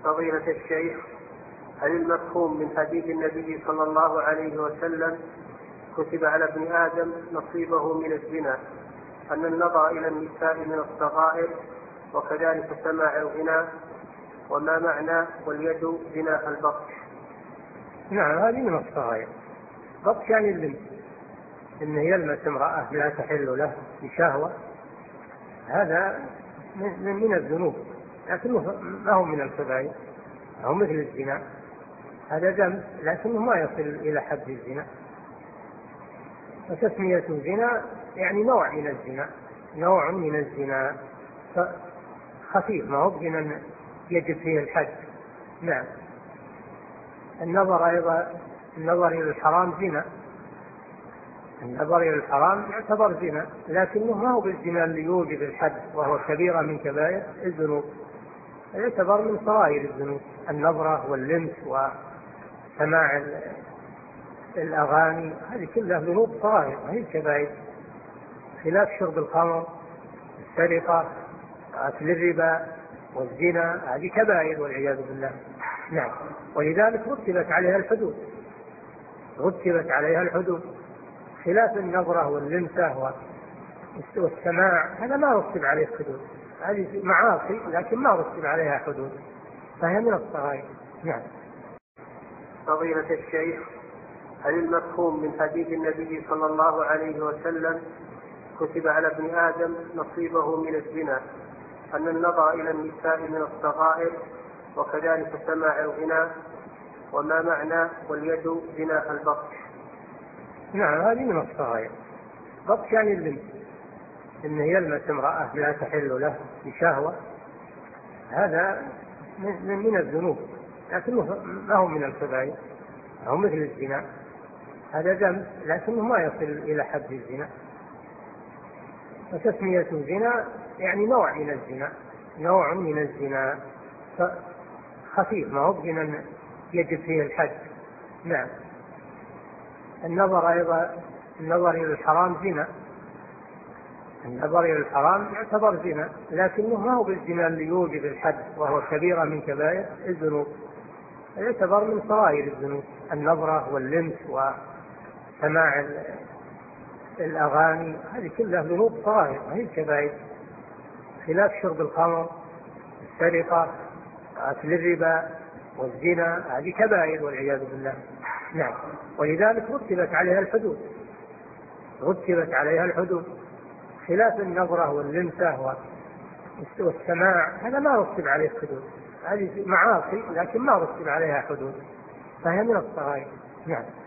فضيلة الشيخ، هل المفهوم من حديث النبي صلى الله عليه وسلم كتب على ابن آدم نصيبه من الزنا أن النظر إلى النساء من الصغائر وكذلك سماع الغناء، وما معنى واليد زنا البطش؟ نعم، هذه من الصغائر. بطش يعني اللمس، إنه يلمس امرأة لا تحل له بشهوة، هذا من الذنوب، لكنه ما هو من الكبائر، هو مثل الزنا، هذا ذنب لكنه ما يصل إلى حد الزنا. وتسمية الزنا يعني نوع من الزنا، نوع من الزنا خفيف، ما هو زنا يجب فيه الحد. نعم. النظر أيضا، النظر إلى الحرام زنا، النظر إلى الحرام يعتبر زنا، لكنه ما هو بالزنا اللي يوجب الحد، وهو كبيرة من كبائر الذنوب، يعتبر من صغائر الذنوب. النظرة واللمس وسماع الأغاني هذه كلها ذنوب صغائر، هي الكبائر، خلاف شرب الخمر، السرقة، أكل الربا والزنا، هذه كبائر والعياذ بالله. نعم. ولذلك رتبت عليها الحدود، رتبت عليها الحدود، خلاف النظرة واللمسة والسماع، هذا ما رتب عليه حدود، هذه معاصي لكن ما رتب عليها حدود، فهي من الصغائر. نعم. فضيلة الشيخ، هل المفهوم من حديث النبي صلى الله عليه وسلم كتب على ابن آدم نصيبه من الزنا أن النظر إلى النساء من الصغائر وكذلك سماع الغناء، وما معنى واليد زنا البطش؟ نعم، هذه من الصغائر. بطش يعني اللمس، إنه يلمس امرأة لا تحل له بشهوة، هذا من الذنوب، لكنه ما هو من الكبائر، هو مثل الزنا، هذا ذنب لكنه ما يصل إلى حد الزنا. وتسمية الزنا يعني نوع من الزنا، نوع من الزنا خفيف، ما هو زنا يجب فيه الحد. نعم. النظر أيضا، النظر إلى الحرام زنا، النظر إلى الحرام يعتبر زنا، لكنه ما هو بالزنا اللي يوجب الحد، وهو كبيرة من كبائر الذنوب، يعتبر من صغائر الذنوب. النظرة واللمس وسماع الأغاني هذه كلها ذنوب صغائر، هي الكبائر، خلاف شرب الخمر، السرقة، أكل الربا والزنا، هذه كبائر والعياذ بالله. نعم. ولذلك رتبت عليها الحدود، رتبت عليها الحدود، خلاف النظرة واللمسة والسماع، هذا ما رتب عليه حدود، هذه معاصي لكن ما رتب عليها حدود، فهي من الصغائر. نعم.